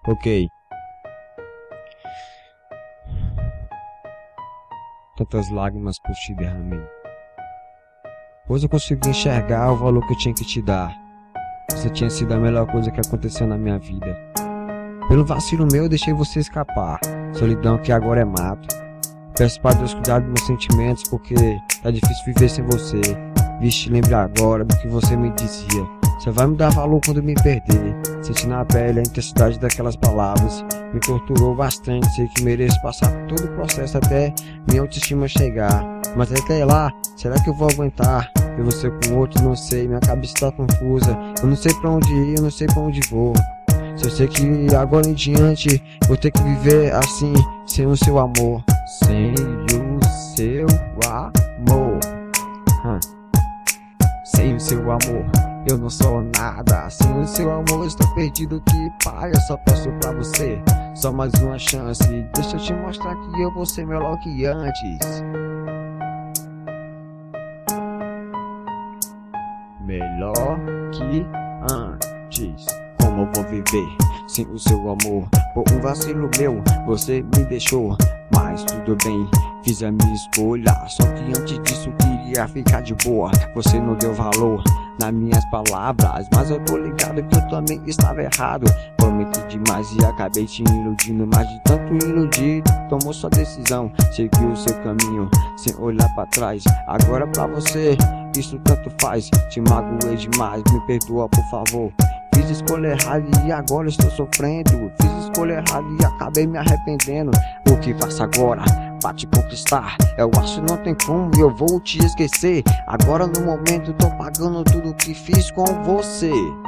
Ok. Tantas lágrimas por te derramei. Hoje eu consegui enxergar o valor que eu tinha que te dar. Você tinha sido a melhor coisa que aconteceu na minha vida. Pelo vacilo meu eu deixei você escapar. Solidão que agora é mato. Peço para Deus cuidar dos meus sentimentos, porque tá difícil viver sem você. Vixe, lembre agora do que você me dizia. Você vai me dar valor quando me perder. Senti na pele a intensidade daquelas palavras. Me torturou bastante, sei que mereço passar por todo o processo até minha autoestima chegar. Mas até lá, será que eu vou aguentar? Ver você com outro, não sei, minha cabeça tá confusa. Eu não sei pra onde ir, eu não sei pra onde vou. Só sei que agora em diante vou ter que viver assim, sem o seu amor. Sem o seu amor. Sem o seu amor eu não sou nada. Sem o seu amor estou perdido, que pai. Eu só peço pra você só mais uma chance. Deixa eu te mostrar que eu vou ser melhor que antes. Melhor que antes. Como eu vou viver sem o seu amor? Por um vacilo meu, você me deixou. Mas tudo bem, fiz a minha escolha. Só que antes disso queria ficar de boa. Você não deu valor nas minhas palavras, mas eu tô ligado que eu também estava errado. Prometi demais e acabei te iludindo. Mas de tanto iludir, tomou sua decisão. Seguiu o seu caminho, sem olhar pra trás. Agora pra você, isso tanto faz. Te magoei demais, me perdoa por favor. Fiz escolha errada e agora estou sofrendo. Fiz escolha errada e acabei me arrependendo. O que faço agora pra te conquistar? Eu acho que não tem como e eu vou te esquecer. Agora no momento tô pagando tudo que fiz com você.